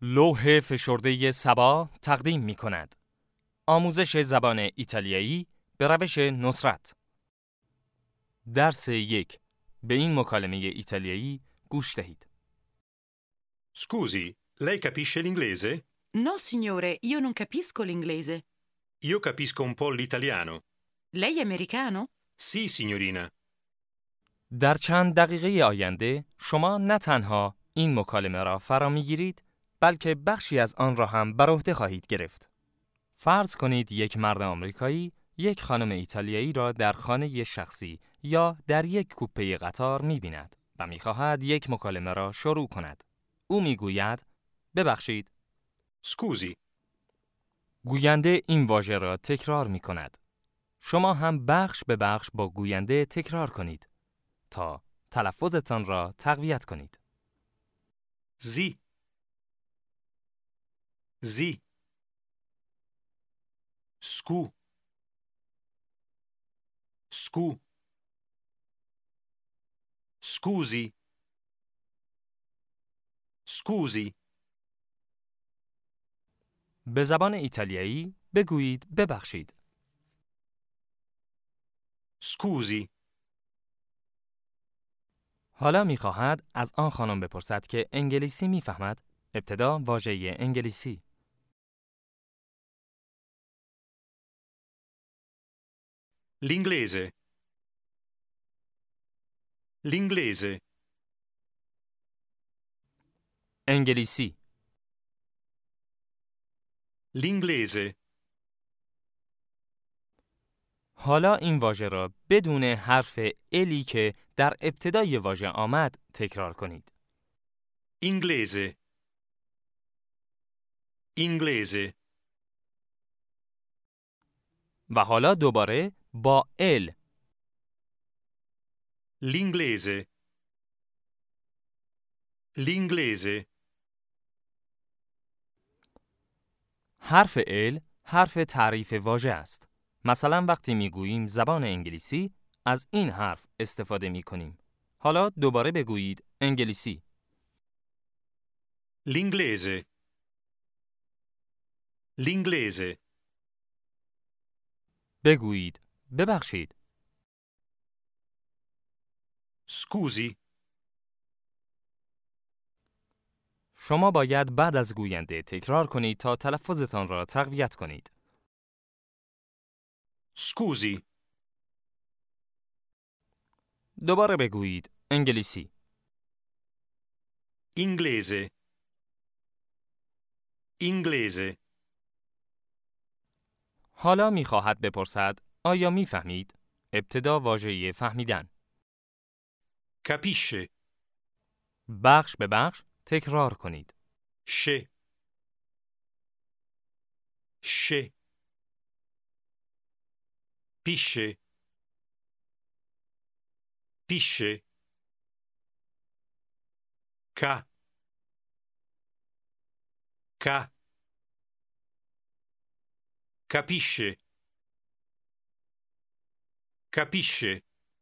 لوح فشرده سبا تقدیم می کند. آموزش زبان ایتالیایی به روش نصرت. درس 1. به این مکالمه ایتالیایی گوش دهید. Scusi, lei capisce l'inglese? No, signore, io non capisco l'inglese. Io capisco un po' l'italiano. Lei è americano? Sì, signorina. در چند دقیقه آینده شما نه تنها این مکالمه را فرا می‌گیرید، بلکه بخشی از آن را هم بر عهده خواهید گرفت. فرض کنید یک مرد آمریکایی یک خانم ایتالیایی را در خانه شخصی یا در یک کوپه قطار می‌بیند و می‌خواهد یک مکالمه را شروع کند. او می‌گوید: ببخشید. Scusi, گوینده این واژه را تکرار می‌کند. شما هم بخش به بخش با گوینده تکرار کنید تا تلفظتان را تقویت کنید. sì. Sì. Scu. Scusi. Scusi. به زبان ایتالیایی بگویید ببخشید. Scusi. حالا می‌خواهد از آن خانم بپرسد که انگلیسی می‌فهمد. ابتدا واژه انگلیسی. L'inglese. L'inglese. انگلیسی. L'inglese. حالا این واژه را بدون حرف الی که در ابتدای واژه آمد تکرار کنید. Inglese. Inglese. و حالا دوباره با ال. L'inglese. L'inglese. حرف ال حرف تعریف واژه است. مثلا وقتی میگوییم زبان انگلیسی از این حرف استفاده میکنیم. حالا دوباره بگویید انگلیسی. L'inglese. L'inglese. بگویید ببخشید. Scusi. شما باید بعد از گوینده تکرار کنید تا تلفظتان را تقویت کنید. Scusi. دوباره بگویید انگلیسی. Inglese. Inglese. حالا می‌خواهد بپرسد آیا می‌فهمید؟ ابتدا واژه فهمیدن. Capisce. بخش به بخش تکرار کنید. Sce. Sce. Pisce. Pisce. Ca. Ca. Capisce. Capisce.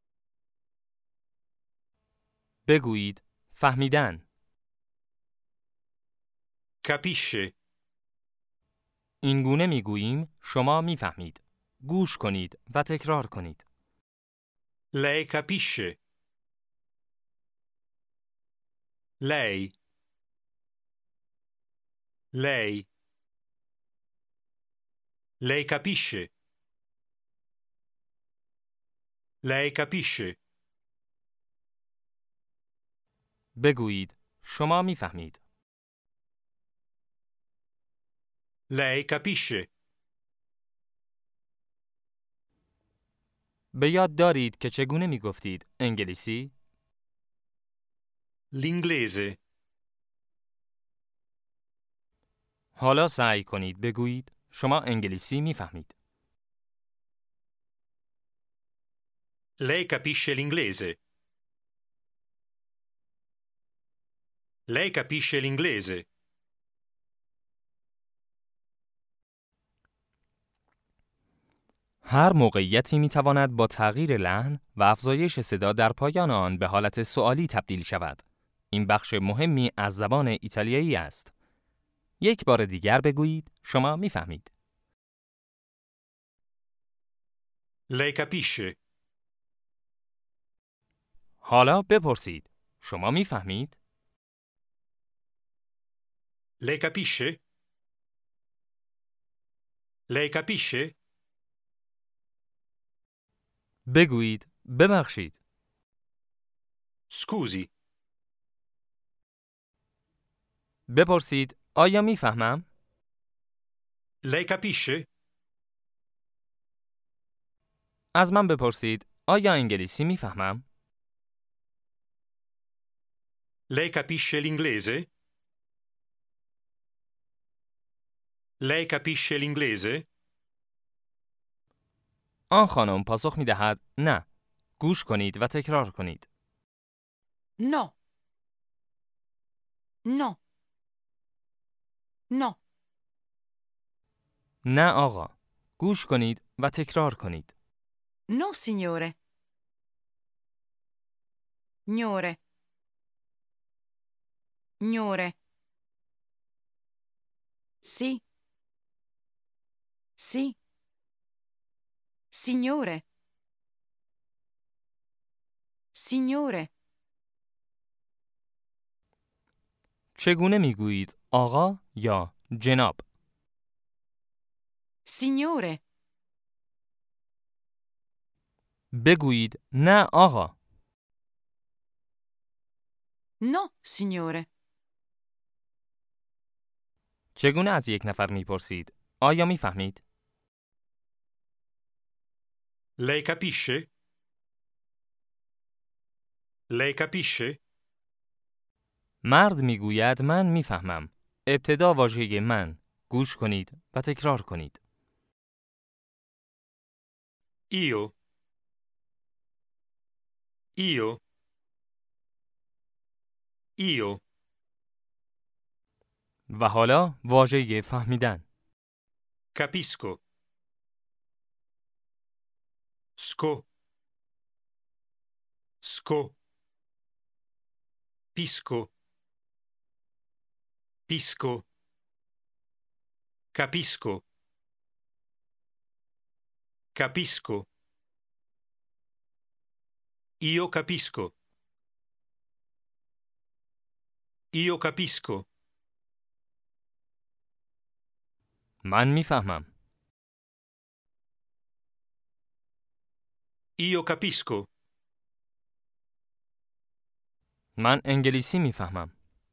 بگویید فهمیدن. Capisce. این گونه میگوییم شما میفهمید. گوش کنید و تکرار کنید. Lei capisce. Lei. Lei. Lei capisce. Lei capisce. بگویید شما میفهمید. Lei capisce. به یاد دارید که چگونه میگفتید انگلیسی؟ L'inglese. حالا سعی کنید بگویید شما انگلیسی میفهمید. Lei capisce l'inglese. Lei capisce l'inglese. هر موقعیتی میتواند با تغییر لحن و افزایش صدا در پایان آن به حالت سوالی تبدیل شود. این بخش مهمی از زبان ایتالیایی است. یک بار دیگر بگویید. شما میفهمید. Lei capisce? حالا بپرسید. شما میفهمید؟ Lei capisce? Lei capisce? بگویید. ببخشید. Scusi, بپرسید. آیا میفهمم؟ lei capisce? از من بپرسید. آیا انگلیسی میفهمم؟ Lei capisce l'inglese? Lei capisce l'inglese? آن خانم پاسخ میدهد نه. گوش کنید و تکرار کنید. No. No. No. نه آقا. گوش کنید و تکرار کنید. No, signore. Gnore. Gnore. Sì. Sì. Signore. Signore. چگونه میگویید آقا یا جناب؟ Signore. بگویید نه آقا. No, signore. چگونه از یک نفر میپرسید؟ آیا میفهمید؟ Lei capisce? Lei capisce? مرد میگوید من میفهمم. ابتدا واژه من. گوش کنید و تکرار کنید. Io. Io. Io. و حالا واژه فهمیدن. Capisco. Sco. Sco. Pisco. Pisco. Capisco. Capisco. Io capisco. Io capisco. من میفهمم. Io capisco. من انگلیسی میفهمم.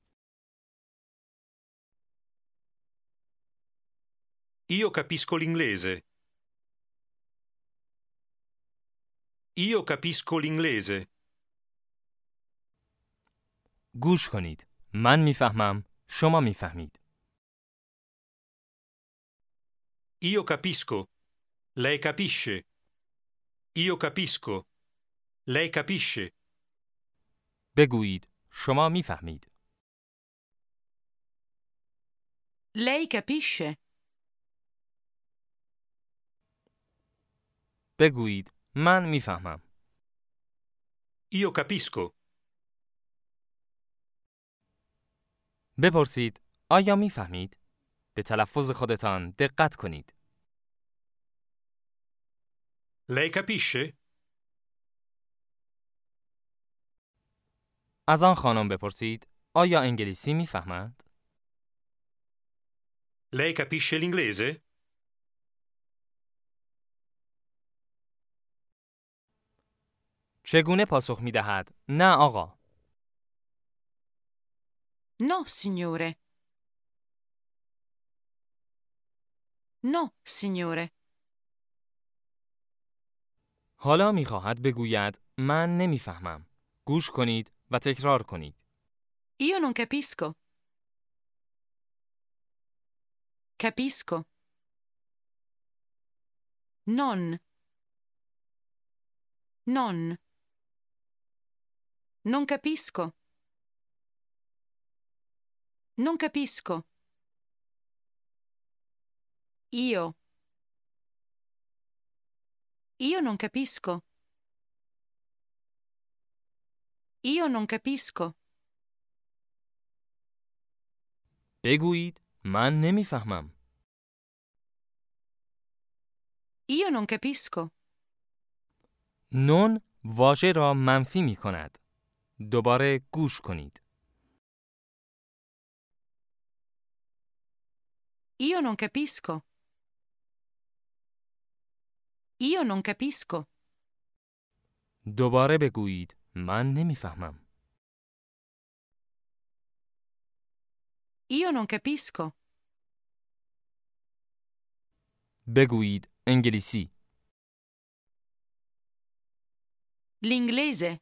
Io capisco l'inglese. Io capisco l'inglese. گوش کنید. من میفهمم. شما میفهمید. Io capisco. Lei capisce. Io capisco. Lei capisce. بگویید. شما میفهمید. Lei capisce? بگویید. من میفهمم. Io capisco. بپرسید. آیا میفهمید؟ به تلفظ خودتان دقت کنید. Lei capisce? از آن خانم بپرسید. آیا انگلیسی میفهمد؟ Lei capisce l'inglese? چگونه پاسخ میدهد؟ نه آقا. No, signore. No, signore. حالا میخواهد بگوید من نمیفهمم. گوش کنید و تکرار کنید. Io non capisco. Capisco. Non. Non. Non capisco. Non capisco. Io. Io non capisco. Io non capisco. بگویید من نمیفهمم. Io non capisco. نون واژه را منفی می کند. دوباره گوش کنید. Io non capisco. Io non capisco. دوباره بگویید من نمیفهمم. Io non capisco. بگویید انگلیسی. L'inglese.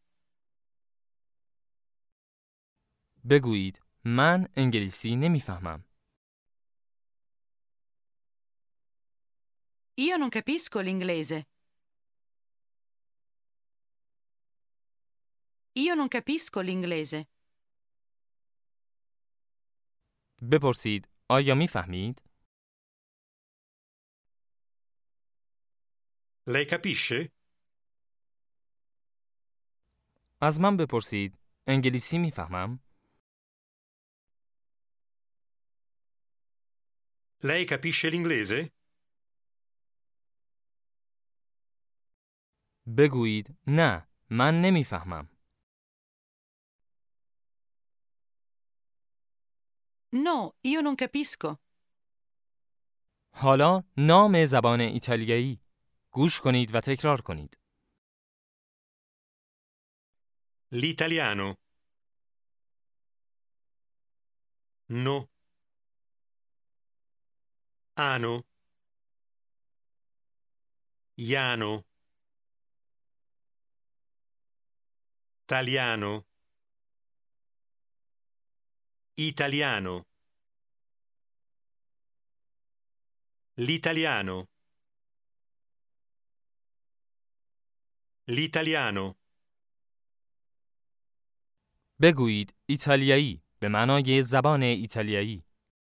بگویید من انگلیسی نمیفهمم. Io non capisco l'inglese. Io non capisco l'inglese. بپرسید آیا میفهمید؟ Lei capisce? از من بپرسید انگلیسی میفهمم؟ Lei capisce l'inglese? بگویید نه من نمیفهمم. No, io non capisco. حالا نام زبان ایتالیایی. گوش کنید و تکرار کنید. L'italiano. No. Ano. Iano. Taliano. Italiano. L'italiano. L'italiano. بگویید ایتالیایی به معنای زبان ایتالیایی.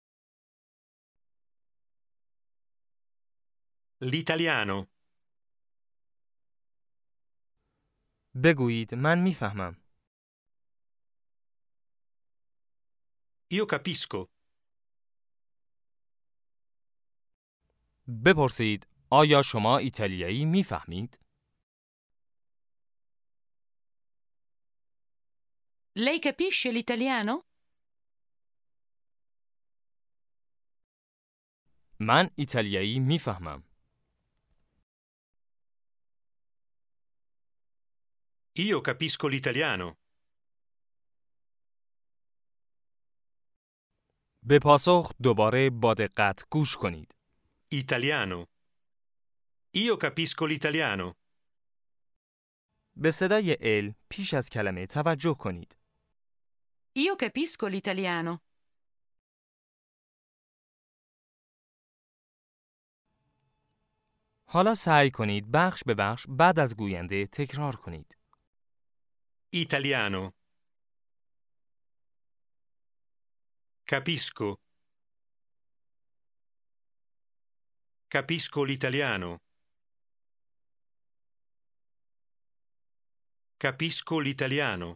L'italiano. بگویید من میفهمم. Io capisco. بپرسید آیا شما ایتالیایی میفهمید؟ Lei capisce l'italiano? من ایتالیایی میفهمم. Io capisco l'italiano. به پاسخ دوباره با دقت گوش کنید. Italiano. Io capisco l'italiano. به صدای ال پیش از کلمه توجه کنید. Io capisco l'italiano. حالا سعی کنید بخش به بخش بعد از گوینده تکرار کنید. Italiano. Capisco. Capisco l'italiano. Capisco l'italiano.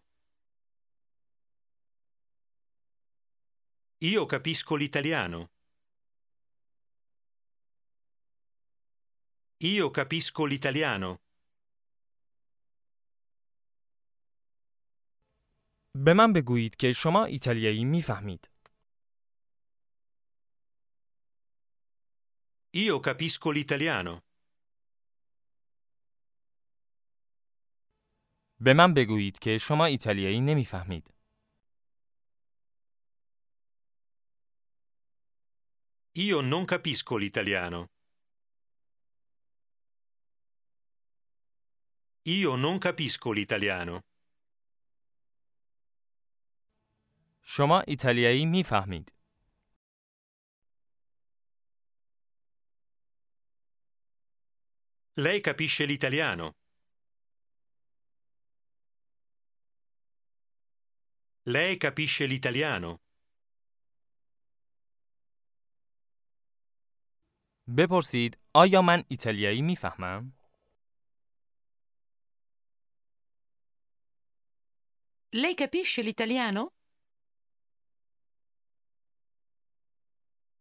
Io capisco l'italiano. Io capisco l'italiano. به من بگویید که شما ایتالیایی میفهمید. Io capisco l'italiano. به من بگویید که شما ایتالیایی نمیفهمید. Io non capisco l'italiano. Io non capisco l'italiano. شما ایتالیایی میفهمید. Lei capisce l'italiano. Lei capisce l'italiano. بپرسید آیا من ایتالیایی میفهمم؟ Lei capisce l'italiano?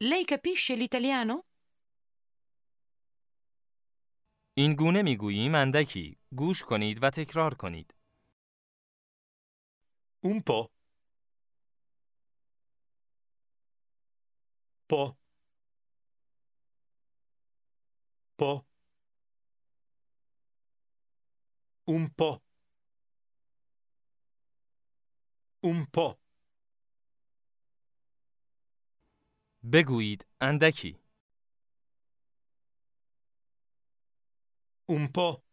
Lei capisce l'italiano? این گونه میگوییم اندکی. گوش کنید و تکرار کنید. Un po'. Po'. Po'. Un po'. Un po'. بگویید اندکی. Un po'.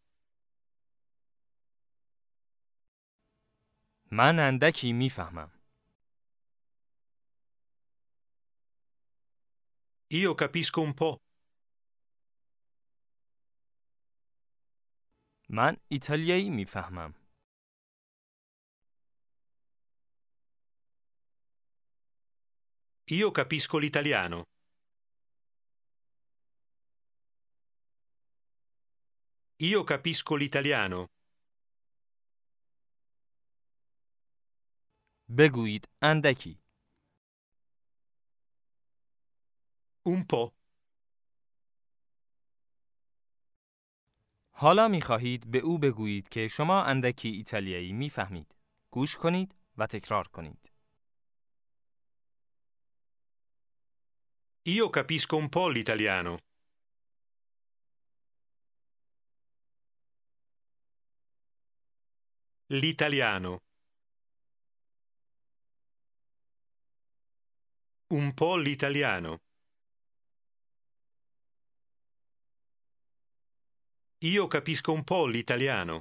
من اندکی میفهمم. Io capisco un po'. من ایتالیایی میفهمم. Io capisco l'italiano. Io capisco l'italiano. بگویید اندکی. Un po'. حالا میخواهید به او بگویید که شما اندکی ایتالیایی میفهمید. گوش کنید و تکرار کنید. Io capisco un po' l'italiano. L'italiano. Un po' l'italiano. Io capisco un po' l'italiano.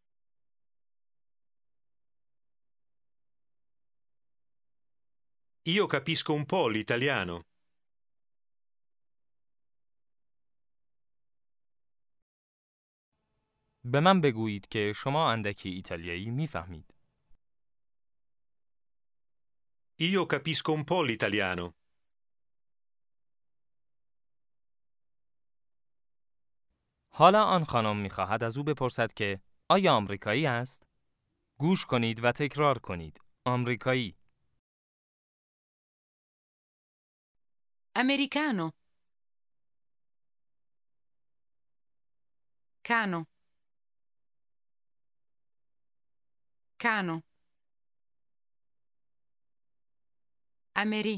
Io capisco un po' l'italiano. به من بگویید که شما اندکی ایتالیایی میفهمید. Io capisco un po' l'italiano. حالا آن خانم میخواهد از او بپرسد که آیا آمریکایی است؟ گوش کنید و تکرار کنید. آمریکایی. Americano. Cano. Cano. Ameri.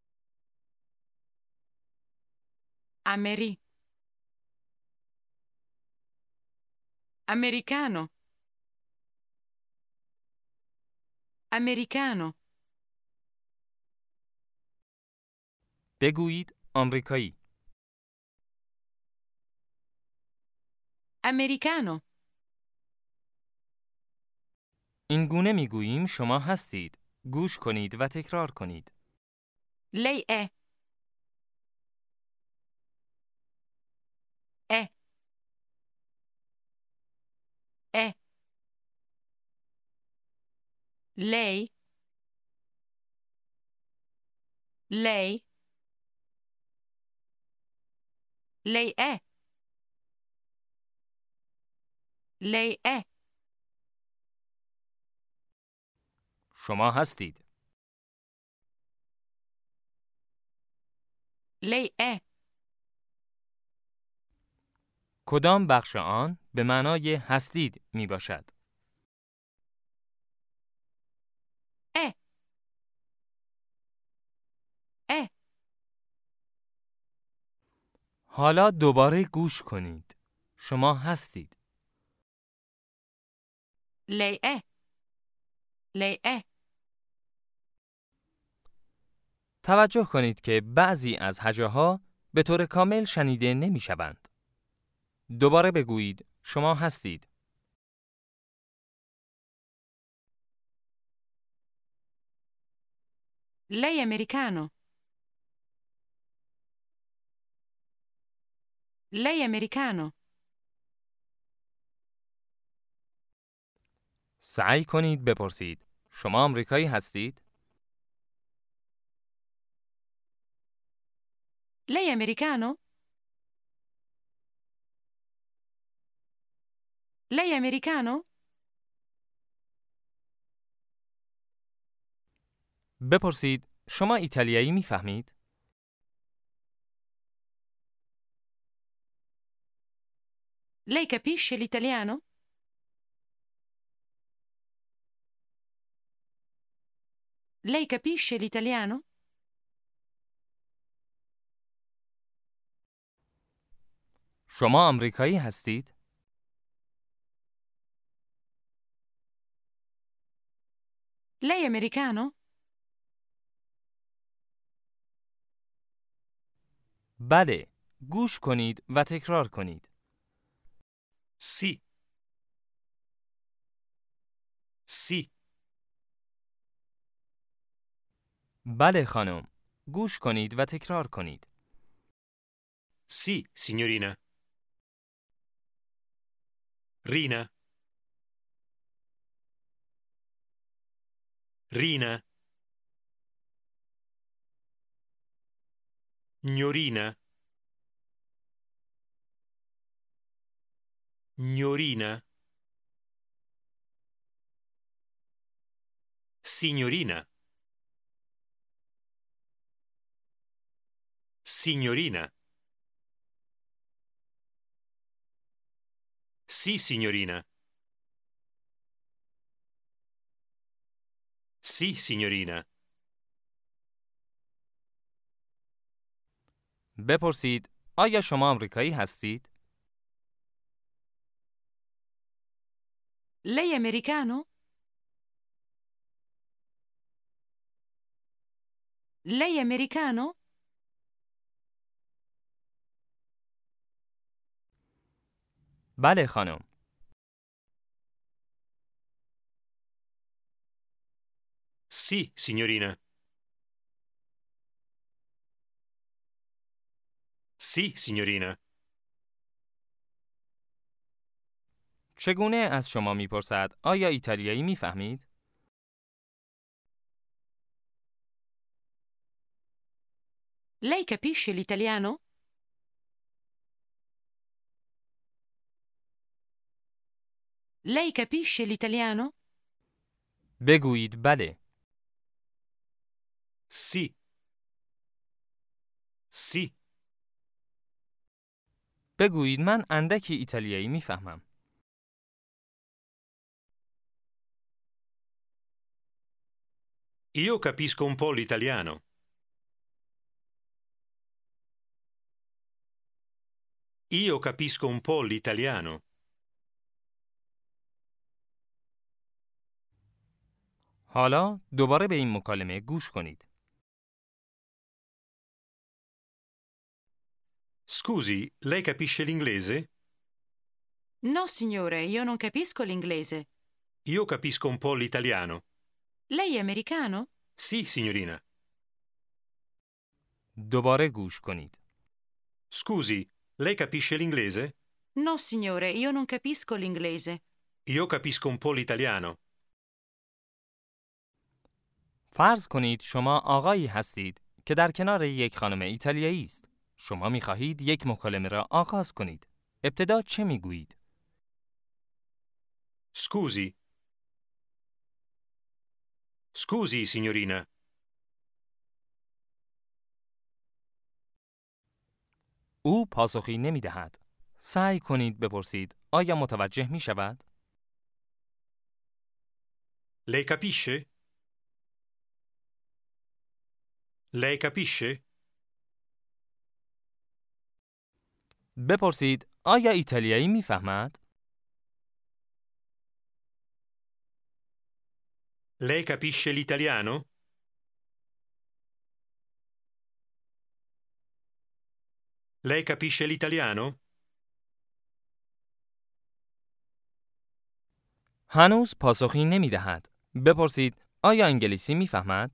Ameri. Americano. Americano. بگویید آمریکایی. Americano. این گونه میگوییم شما هستید. گوش کنید و تکرار کنید. Lei è. È. È. Lei. Lei. Lei è. Lei è. شما هستید. Lei è. کدام بخش آن به معنای هستید می باشد؟ È. È. حالا دوباره گوش کنید. شما هستید. Lei è. Lei è. توجه کنید که بعضی از هجاها به طور کامل شنیده نمی شوند. دوباره بگویید شما هستید. Lei è americano. Lei è americano. سعی کنید بپرسید شما آمریکایی هستید؟ Lei è americano? Lei è americano? بپرسید شما ایتالیایی میفهمید؟ Lei capisce l'italiano? Lei capisce l'italiano? شما آمریکایی هستید؟ Lei è americano? بله. گوش کنید و تکرار کنید. Sì. Sì. بله خانم. گوش کنید و تکرار کنید. Sì, signorina. Rina. Rina. Gnorina. Gnorina. Signorina. Signorina. Sì, signorina. Sì, signorina. بپرسید آیا شما آمریکایی هستید؟ Lei è americano? Lei è americano? بله خانم. Sì, signorina. Sì, signorina. چگونه از شما میپرسد آیا ایتالیایی میفهمید؟ Lei capisce l'italiano? Lei capisce l'italiano? بگویید بله. Sì. Sì. بگویید من اندکی ایتالیایی میفهمم. Io capisco un po' l'italiano. Io capisco un po' l'italiano. حالا دوباره به این مکالمه گوش کنید. Scusi, lei capisce l'inglese? No, signore, io non capisco l'inglese. Io capisco un po' l'italiano. Lei è americano? Sì, signorina. دوباره گوش کنید. Scusi, lei capisce l'inglese? No, signore, io non capisco l'inglese. Io capisco un po' l'italiano. فرض کنید شما آقایی هستید که در کنار یک خانم ایتالیایی است. شما می‌خواهید یک مکالمه را آغاز کنید. ابتدا چه می‌گویید؟ Scusi. Scusi, signorina. او پاسخی نمی‌دهد. سعی کنید بپرسید آیا متوجه می‌شود؟ Lei capisce? Lei capisce? بپرسید آیا ایتالیایی می‌فهمد؟ Lei capisce l'italiano? Lei capisce l'italiano? هنوز پاسخی نمی‌دهد. بپرسید آیا انگلیسی می‌فهمد؟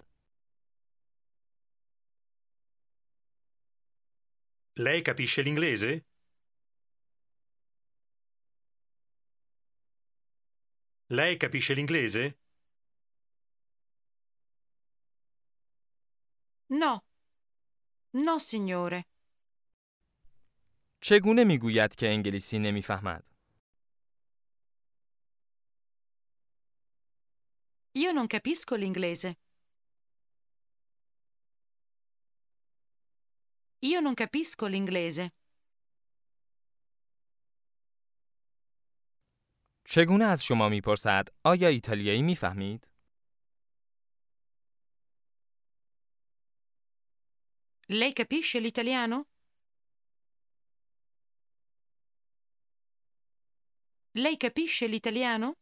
Lei capisce l'inglese? Lei capisce l'inglese? No. No, signore. چگونه می‌گوید که انگلیسی نمی‌فهمد؟ Io non capisco l'inglese. Io non capisco l'inglese. چگونه از شما میپرسد آیا ایتالیایی میفهمید؟ Lei capisce l'italiano? Lei capisce l'italiano?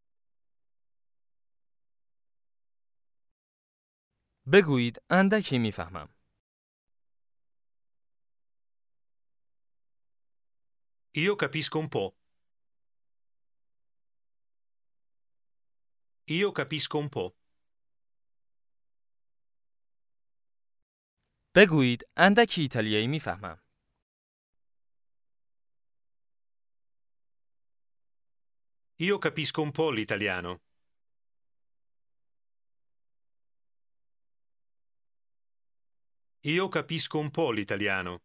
بگویید اندکی میفهمم. Io capisco un po'. Io capisco un po'. بگویید اندکی ایتالیایی میفهمم. Io capisco un po' l'italiano. Io capisco un po' l'italiano.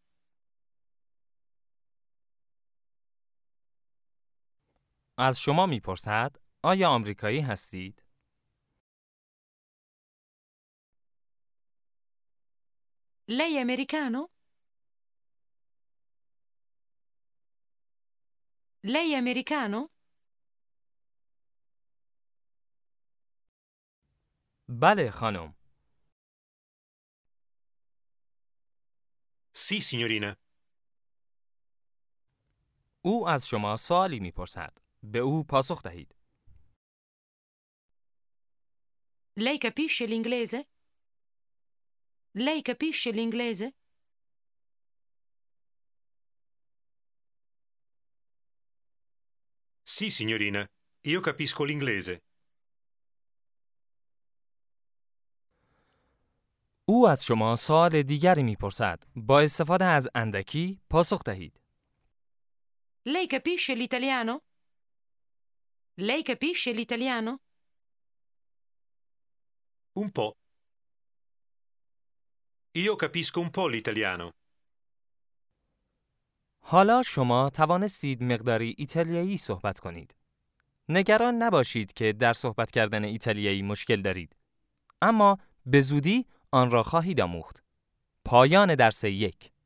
از شما میپرسد آیا آمریکایی هستید؟ Lei è americano? Lei è americano? بله خانم. Sì, signorina. او از شما سوالی میپرسد. به او پاسخ دهید. Lei capisce l'inglese? Lei capisce l'inglese? Sì, signorina. Io capisco l'inglese. او از شما سوال دیگری میپرسد. با استفاده از اندکی پاسخ دهید. Lei capisce l'italiano? Lei capisce l'italiano? Un po'. Io capisco un po' l'italiano. حالا شما توانستید مقداری ایتالیایی صحبت کنید. نگران نباشید که در صحبت کردن ایتالیایی مشکل دارید. اما به زودی آن را خواهید آموخت. پایان درس 1.